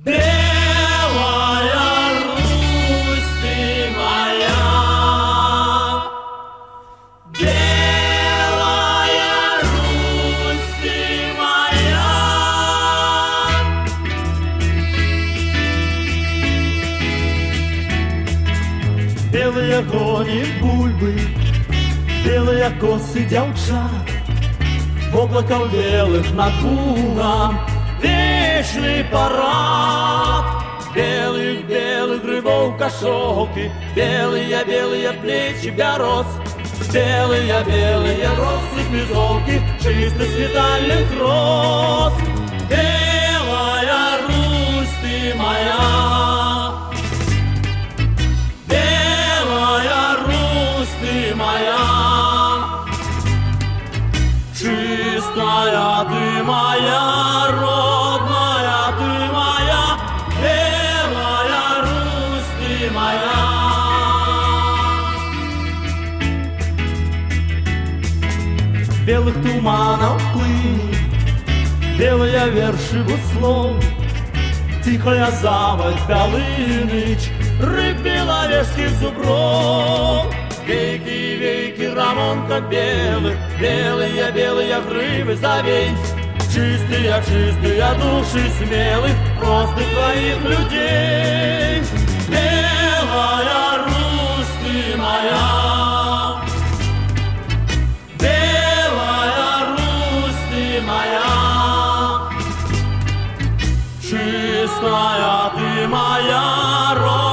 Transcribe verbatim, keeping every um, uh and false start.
Белая Русь, ты моя, белая Русь, ты моя. Белые кони бульбы, белые косы девчат, в облаках белых над лугом вечный парад. Белых-белых грибов кошелки, белые-белые плечи бярос, белые-белые россыпь безолки чистых свидальных роз. Белая Русь, ты моя, белая Русь, ты моя, чистая ты моя, родная ты моя, белая Русь, ты моя. Белых туманов плыни, белые верши буслов, тихая заводь Полыныч, рыб беловежских зубров. Веки, веки, рамонка белых, белые-белые рыбы завей, чистые, чистые души смелых, просто твоих людей. Белая Русь, ты моя, белая Русь, ты моя, чистая ты моя,